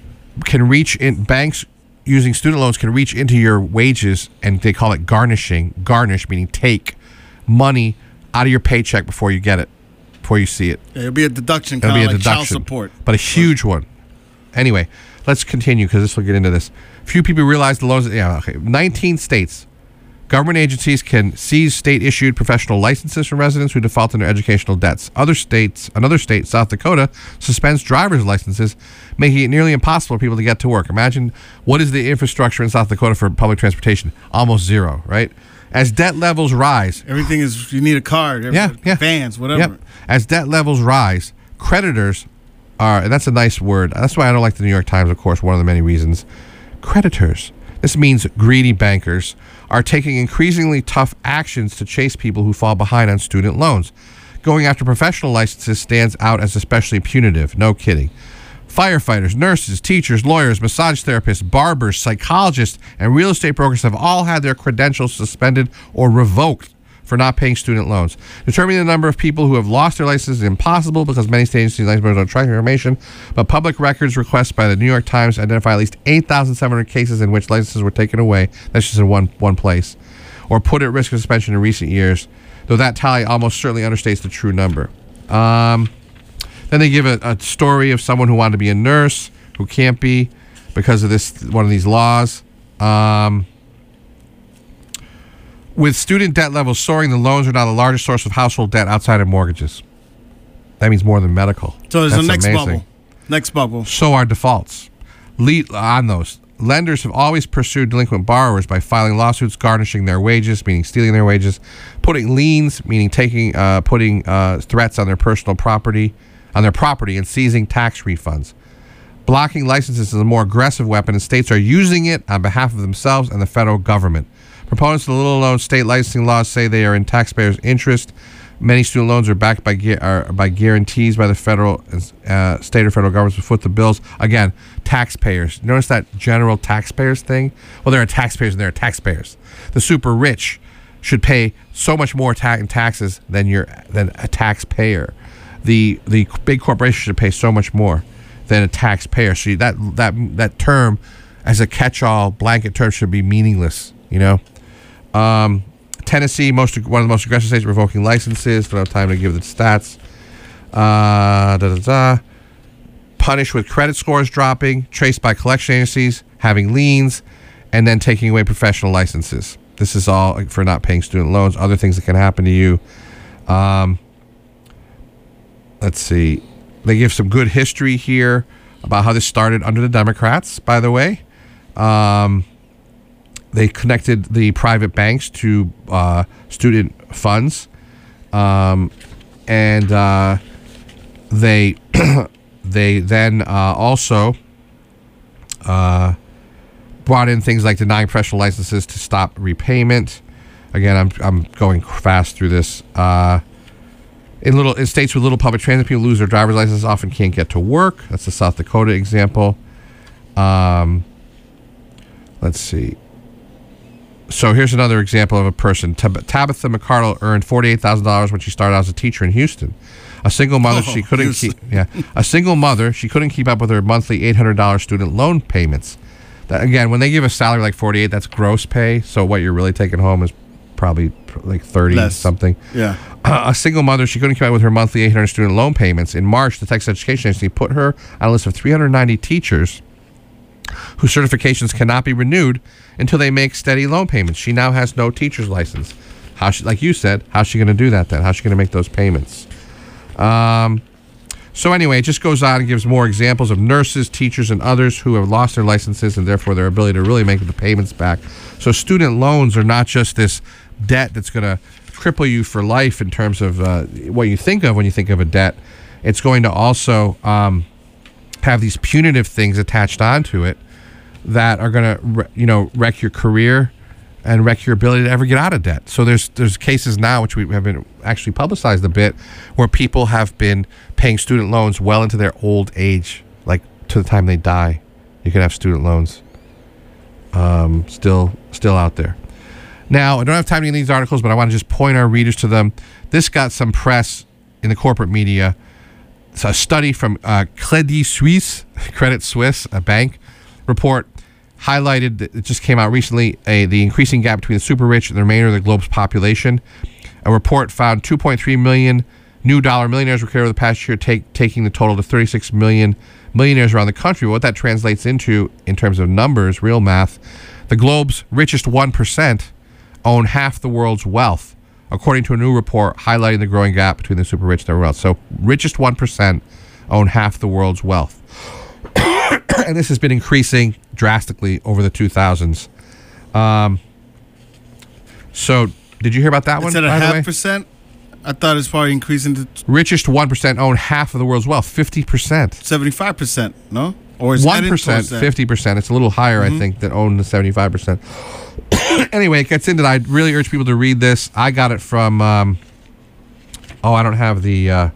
can reach in. Banks using student loans can reach into your wages, and they call it garnishing. Garnish meaning take money out of your paycheck before you get it. Before you see it. It'll be a deduction, kind of like child support. But a huge one. Anyway, let's continue because this will get into this. Few people realize the loans. 19 states. Government agencies can seize state-issued professional licenses from residents who default on their educational debts. Another state, South Dakota, suspends driver's licenses, making it nearly impossible for people to get to work. Imagine what is the infrastructure in South Dakota for public transportation? Almost zero, right? As debt levels rise... Everything is... You need a card. Vans, whatever. Yep. As debt levels rise, creditors are... And that's a nice word. That's why I don't like the New York Times, of course, one of the many reasons. Creditors. This means greedy bankers are taking increasingly tough actions to chase people who fall behind on student loans. Going after professional licenses stands out as especially punitive. No kidding. Firefighters, nurses, teachers, lawyers, massage therapists, barbers, psychologists, and real estate brokers have all had their credentials suspended or revoked for not paying student loans. Determining the number of people who have lost their licenses is impossible because many state agencies don't track information, but public records requests by the New York Times identify at least 8,700 cases in which licenses were taken away. That's just in one place. Or put at risk of suspension in recent years, though that tally almost certainly understates the true number. Then they give a story of someone who wanted to be a nurse, who can't be because of one of these laws. With student debt levels soaring, the loans are now the largest source of household debt outside of mortgages. That means more than medical. So there's a next bubble. Next bubble. So are defaults. On those, lenders have always pursued delinquent borrowers by filing lawsuits, garnishing their wages, meaning stealing their wages, putting liens, meaning putting threats on their personal property, and seizing tax refunds. Blocking licenses is a more aggressive weapon, and states are using it on behalf of themselves and the federal government. Proponents of the little-known state licensing laws say they are in taxpayers' interest. Many student loans are backed by guarantees by the federal, state or federal governments who foot the bills. Again, taxpayers. Notice that general taxpayers thing? Well, there are taxpayers and there are taxpayers. The super rich should pay so much more in taxes than a taxpayer. The big corporation should pay so much more than a taxpayer. So that term, as a catch-all blanket term, should be meaningless. Tennessee, one of the most aggressive states, revoking licenses. Don't have time to give the stats. Punished with credit scores dropping, traced by collection agencies, having liens, and then taking away professional licenses. This is all for not paying student loans. Other things that can happen to you. Let's see. They give some good history here about how this started under the Democrats, by the way. They connected the private banks to student funds. And they then also brought in things like denying professional licenses to stop repayment. Again, I'm going fast through this. In states with little public transit, people lose their driver's license, often can't get to work. That's the South Dakota example. Let's see. So here's another example of a person. Tabitha McCardle earned $48,000 when she started out as a teacher in Houston. A single mother, she couldn't keep up with her monthly $800 student loan payments. Again, when they give a salary like 48, that's gross pay. So what you're really taking home is probably like 30 less. Something. Yeah. A single mother, she couldn't keep up with her monthly $800 student loan payments. In March, the Texas Education Agency put her on a list of 390 teachers whose certifications cannot be renewed until they make steady loan payments. She now has no teacher's license. Like you said, how's she going to do that then? How's she going to make those payments? So anyway, it just goes on and gives more examples of nurses, teachers, and others who have lost their licenses and therefore their ability to really make the payments back. So student loans are not just this debt that's going to cripple you for life in terms of what you think of when you think of a debt. It's going to also have these punitive things attached onto it that are going to, wreck your career and wreck your ability to ever get out of debt. So there's cases now, which we have been actually publicized a bit, where people have been paying student loans well into their old age, like to the time they die. You can have student loans still out there. Now, I don't have time to get these articles, but I want to just point our readers to them. This got some press in the corporate media. It's a study from Credit Suisse, a bank report, highlighted that it just came out recently, the increasing gap between the super rich and the remainder of the globe's population. A report found 2.3 million new dollar millionaires were created over the past year, taking the total to 36 million millionaires around the country. What that translates into in terms of numbers, real math, the globe's richest 1% own half the world's wealth, according to a new report highlighting the growing gap between the super rich and everyone else. So richest 1% own half the world's wealth. And this has been increasing drastically over the 2000s. So did you hear about that one? Is that a half percent? I thought it's probably increasing to... Richest 1% own half of the world's wealth, 50%. 75%, no? Or is 1%, 50%. It's a little higher, I think, that own the 75%. Anyway, it gets into that. I really urge people to read this. I got it from... I don't have the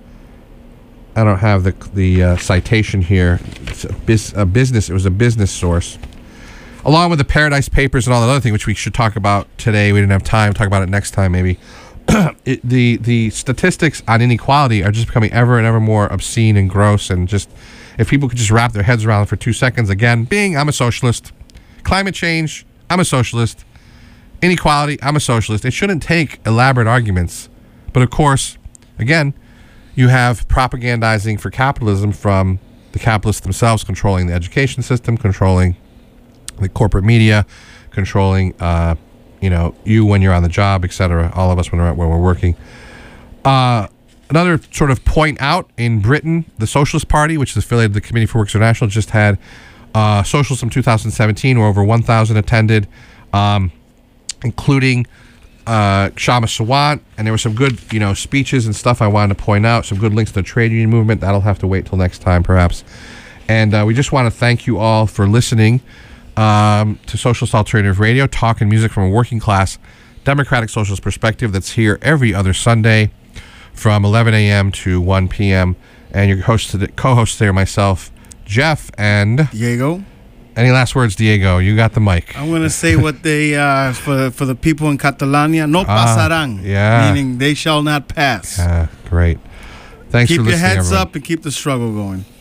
citation here. It's a business. It was a business source, along with the Paradise Papers and all that other thing, which we should talk about today. We didn't have time. Talk about it next time, maybe. The statistics on inequality are just becoming ever and ever more obscene and gross. And just if people could just wrap their heads around it for 2 seconds, again, I'm a socialist. Climate change, I'm a socialist. Inequality, I'm a socialist. It shouldn't take elaborate arguments, but of course, again, you have propagandizing for capitalism from the capitalists themselves, controlling the education system, controlling the corporate media, controlling, you when you're on the job, etc. All of us when we're working. Another sort of point out, in Britain, the Socialist Party, which is affiliated with the Committee for Workers International, just had Socialism 2017, where over 1,000 attended, including Kshama Sawant, and there were some good, speeches and stuff I wanted to point out, some good links to the trade union movement. That'll have to wait till next time, perhaps. And we just want to thank you all for listening to Socialist Alternative Radio, talk and music from a working class, democratic socialist perspective that's here every other Sunday from 11 a.m. to 1 p.m. And your co-hosts there, myself, Jeff, and... Diego. Any last words, Diego? You got the mic. I'm going to say what they, for the people in Catalonia, no pasarán. Yeah. Meaning they shall not pass. Yeah, great. Thanks for listening, Keep your heads everyone. up and keep the struggle going.